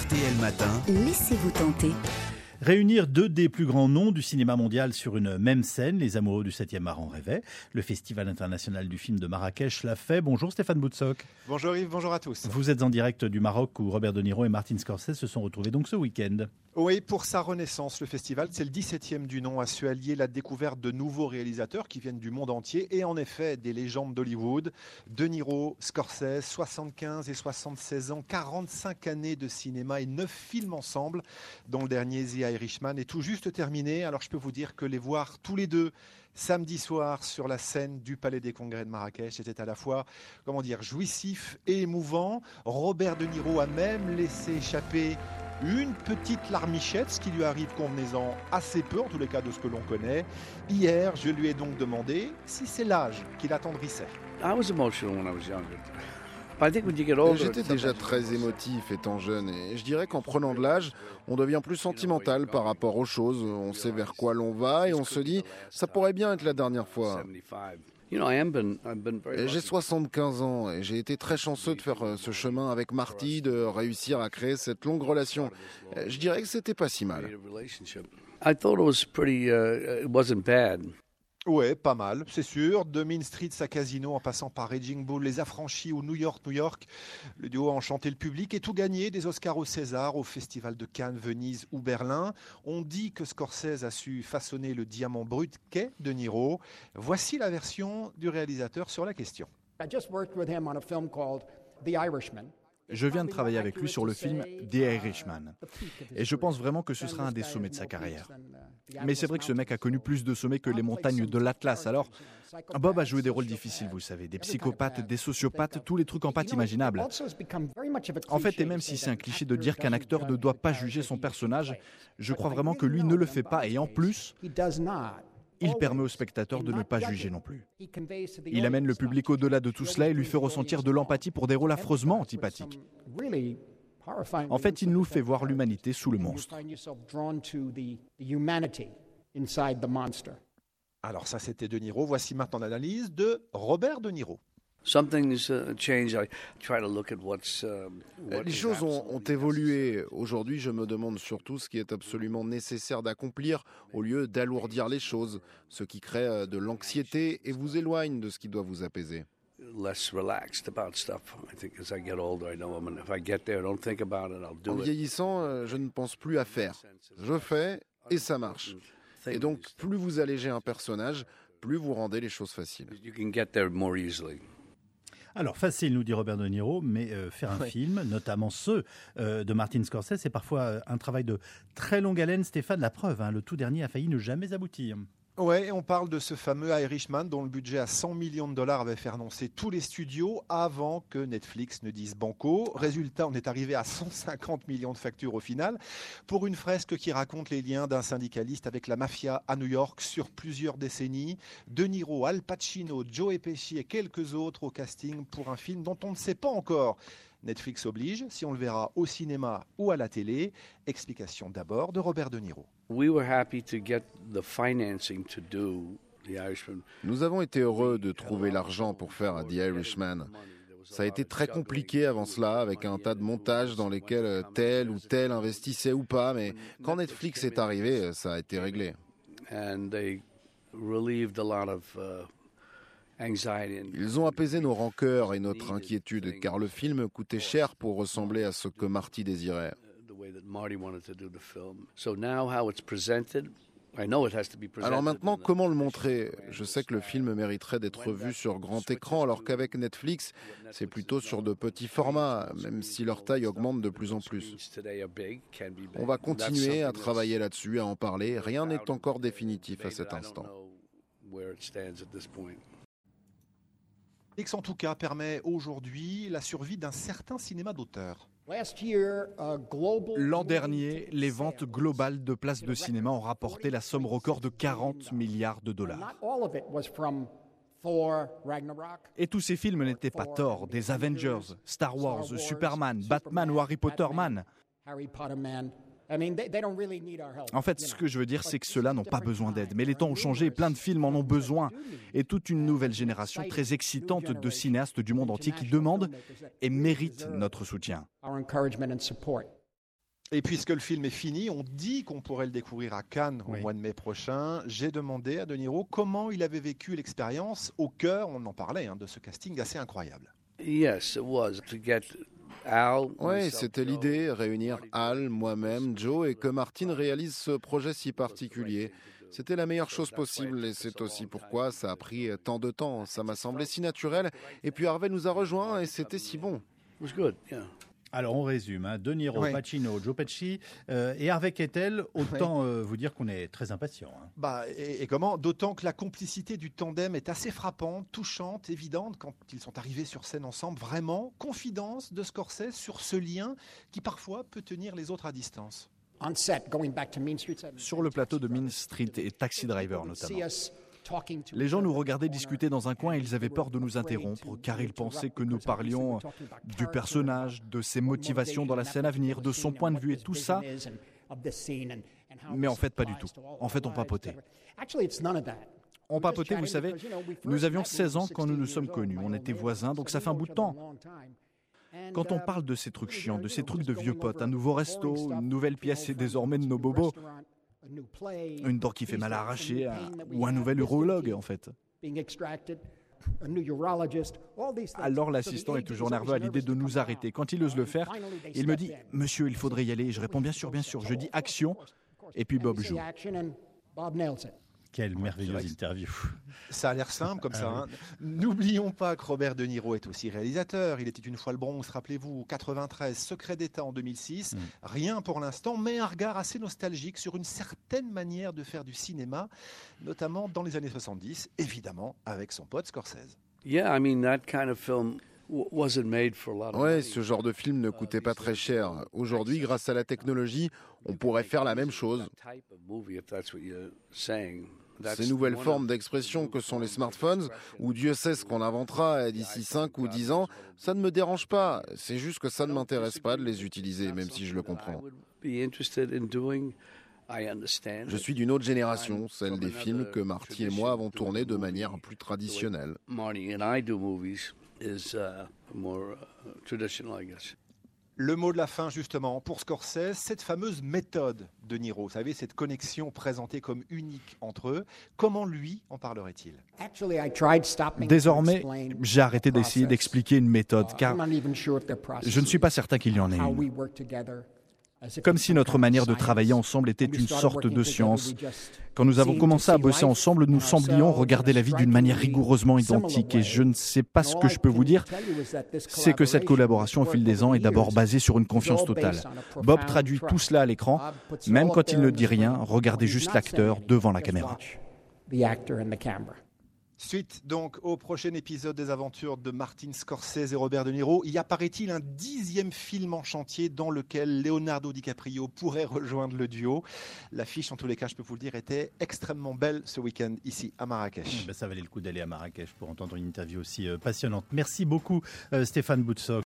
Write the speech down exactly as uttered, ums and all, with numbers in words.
R T L Matin. Laissez-vous tenter. Réunir deux des plus grands noms du cinéma mondial sur une même scène, les amoureux du septième art en rêvaient. Le Festival international du film de Marrakech l'a fait. Bonjour Stéphane Boutsock. Bonjour Yves, bonjour à tous. Vous êtes en direct du Maroc où Robert De Niro et Martin Scorsese se sont retrouvés donc ce week-end. Oui, pour sa renaissance, le festival, c'est le dix-septième du nom, a su allier la découverte de nouveaux réalisateurs qui viennent du monde entier et en effet des légendes d'Hollywood. De Niro, Scorsese, soixante-quinze et soixante-seize ans, quarante-cinq années de cinéma et neuf films ensemble, dont le dernier The Irishman est tout juste terminé. Alors je peux vous dire que les voir tous les deux samedi soir sur la scène du Palais des Congrès de Marrakech était à la fois, comment dire, jouissif et émouvant. Robert De Niro a même laissé échapper une petite larmichette, ce qui lui arrive convenez-en assez peu, en tous les cas de ce que l'on connaît. Hier, je lui ai donc demandé si c'est l'âge qui l'attendrissait. J'étais déjà très émotif étant jeune et je dirais qu'en prenant de l'âge, on devient plus sentimental par rapport aux choses. On sait vers quoi l'on va et on se dit ça pourrait bien être la dernière fois. J'ai soixante-quinze ans et j'ai été très chanceux de faire ce chemin avec Marty, de réussir à créer cette longue relation. Je dirais que c'était pas si mal. Ouais, pas mal, c'est sûr. De Mean Streets à Casino, en passant par Raging Bull, Les Affranchis ou New York, New York. Le duo a enchanté le public et tout gagné, des Oscars au César, au Festival de Cannes, Venise ou Berlin. On dit que Scorsese a su façonner le diamant brut qu'est De Niro. Voici la version du réalisateur sur la question. I just worked with him on a film called The Irishman. Je viens de travailler avec lui sur le film The Irishman. Et je pense vraiment que ce sera un des sommets de sa carrière. Mais c'est vrai que ce mec a connu plus de sommets que les montagnes de l'Atlas. Alors, Bob a joué des rôles difficiles, vous savez, des psychopathes, des sociopathes, tous les trucs en pâte imaginables. En fait, et même si c'est un cliché de dire qu'un acteur ne doit pas juger son personnage, je crois vraiment que lui ne le fait pas. Et en plus, il permet au spectateur de ne pas juger non plus. Il amène le public au-delà de tout cela et lui fait ressentir de l'empathie pour des rôles affreusement antipathiques. En fait, il nous fait voir l'humanité sous le monstre. Alors ça, c'était De Niro. Voici maintenant l'analyse de Robert De Niro. Les choses ont, ont évolué. Aujourd'hui, je me demande surtout ce qui est absolument nécessaire d'accomplir au lieu d'alourdir les choses, ce qui crée de l'anxiété et vous éloigne de ce qui doit vous apaiser. En vieillissant, je ne pense plus à faire. Je fais et ça marche. Et donc, plus vous allégez un personnage, plus vous rendez les choses faciles. Alors, facile, nous dit Robert De Niro, mais euh, faire un ouais. film, notamment ceux euh, de Martin Scorsese, c'est parfois euh, un travail de très longue haleine. Stéphane, la preuve, hein, le tout dernier a failli ne jamais aboutir. Ouais, on parle de ce fameux Irishman dont le budget à cent millions de dollars avait fait renoncer tous les studios avant que Netflix ne dise banco. Résultat, on est arrivé à cent cinquante millions de factures au final pour une fresque qui raconte les liens d'un syndicaliste avec la mafia à New York sur plusieurs décennies. De Niro, Al Pacino, Joe Pesci et quelques autres au casting pour un film dont on ne sait pas encore. Netflix oblige, si on le verra au cinéma ou à la télé. Explication d'abord de Robert De Niro. Nous avons été heureux de trouver l'argent pour faire The Irishman. Ça a été très compliqué avant cela, avec un tas de montages dans lesquels tel ou tel investissait ou pas, mais quand Netflix est arrivé, ça a été réglé. Ils ont apaisé nos rancœurs et notre inquiétude, car le film coûtait cher pour ressembler à ce que Marty désirait. Alors maintenant, comment le montrer ? Je sais que le film mériterait d'être vu sur grand écran, alors qu'avec Netflix, c'est plutôt sur de petits formats, même si leur taille augmente de plus en plus. On va continuer à travailler là-dessus, à en parler. Rien n'est encore définitif à cet instant. Netflix, en tout cas, permet aujourd'hui la survie d'un certain cinéma d'auteur. L'an dernier, les ventes globales de places de cinéma ont rapporté la somme record de quarante milliards de dollars. Et tous ces films n'étaient pas Thor, des Avengers, Star Wars, Superman, Batman ou Harry Potter Man. En fait, ce que je veux dire, c'est que ceux-là n'ont pas besoin d'aide. Mais les temps ont changé, plein de films en ont besoin. Et toute une nouvelle génération très excitante de cinéastes du monde entier qui demandent et méritent notre soutien. Et puisque le film est fini, on dit qu'on pourrait le découvrir à Cannes au oui. mois de mai prochain. J'ai demandé à De Niro comment il avait vécu l'expérience au cœur, on en parlait, hein, de ce casting assez incroyable. Yes, it was to get Al. Oui, c'était l'idée, réunir Al, moi-même, Joe, et que Martin réalise ce projet si particulier. C'était la meilleure chose possible et c'est aussi pourquoi ça a pris tant de temps. Ça m'a semblé si naturel. Et puis Harvey nous a rejoints et c'était si bon. It was good, yeah. Alors on résume, hein. De Niro, Oui. Pacino, Joe Pesci euh, et Harvey Keitel, autant euh, vous dire qu'on est très impatients. Hein. Bah, et, et comment D'autant que la complicité du tandem est assez frappante, touchante, évidente quand ils sont arrivés sur scène ensemble. Vraiment, confidence de Scorsese sur ce lien qui parfois peut tenir les autres à distance. On set, going back to Mean Streets, Sur le plateau de Mean Street et Taxi Driver notamment. Les gens nous regardaient discuter dans un coin et ils avaient peur de nous interrompre car ils pensaient que nous parlions du personnage, de ses motivations dans la scène à venir, de son point de vue et tout ça. Mais en fait, pas du tout. En fait, on papotait. On papotait, vous savez, nous avions seize ans quand nous nous sommes connus. On était voisins, donc ça fait un bout de temps. Quand on parle de ces trucs chiants, de ces trucs de vieux potes, un nouveau resto, une nouvelle pièce et désormais de nos bobos, une dent qui fait mal à arracher, un- ou un nouvel urologue en fait. Alors l'assistant est toujours nerveux à l'idée de nous arrêter. Quand il ose le faire, il me dit « Monsieur, il faudrait y aller ». Je réponds « Bien sûr, bien sûr ». Je dis « Action » et puis Bob joue. Quelle merveilleuse interview. Ça a l'air simple comme Ah ça. oui. hein. N'oublions pas que Robert De Niro est aussi réalisateur. Il était une fois le Bronx, rappelez-vous, quatre-vingt-treize, Secret d'État en deux mille six. Mm. Rien pour l'instant, mais un regard assez nostalgique sur une certaine manière de faire du cinéma, notamment dans les années soixante-dix, évidemment avec son pote Scorsese. Yeah, I mean that kind of film w- wasn't made for a lot of Ouais, money. ce genre de film ne coûtait pas très cher. Aujourd'hui, grâce à la technologie, on pourrait faire la même chose. That type of movie, if that's what you're saying. That's Ces nouvelles one of formes the d'expression que sont les forms of smartphones, expression. ou Dieu sait ce qu'on inventera d'ici cinq ou dix ans, ça ne me dérange pas. C'est juste que ça ne m'intéresse pas de les utiliser, même si je le comprends. I would be interested in doing. I understand Je it. suis d'une autre génération, celle des films que Marty et moi avons tournés de manière plus traditionnelle. Marty and I do movies is uh, more uh, traditional, I guess. Le mot de la fin, justement, pour Scorsese, cette fameuse méthode de Niro, vous savez, cette connexion présentée comme unique entre eux, comment lui en parlerait-il ? Désormais, j'ai arrêté d'essayer d'expliquer une méthode car je ne suis pas certain qu'il y en ait une. Comme si notre manière de travailler ensemble était une sorte de science. Quand nous avons commencé à bosser ensemble, nous semblions regarder la vie d'une manière rigoureusement identique. Et je ne sais pas ce que je peux vous dire, c'est que cette collaboration au fil des ans est d'abord basée sur une confiance totale. Bob traduit tout cela à l'écran, même quand il ne dit rien, regardez juste l'acteur devant la caméra. Suite donc au prochain épisode des aventures de Martin Scorsese et Robert De Niro. Il y a, paraît-il, un dixième film en chantier dans lequel Leonardo DiCaprio pourrait rejoindre le duo. L'affiche, en tous les cas, je peux vous le dire, était extrêmement belle ce week-end ici à Marrakech. Eh ben, ça valait le coup d'aller à Marrakech pour entendre une interview aussi euh, passionnante. Merci beaucoup euh, Stéphane Boutsock.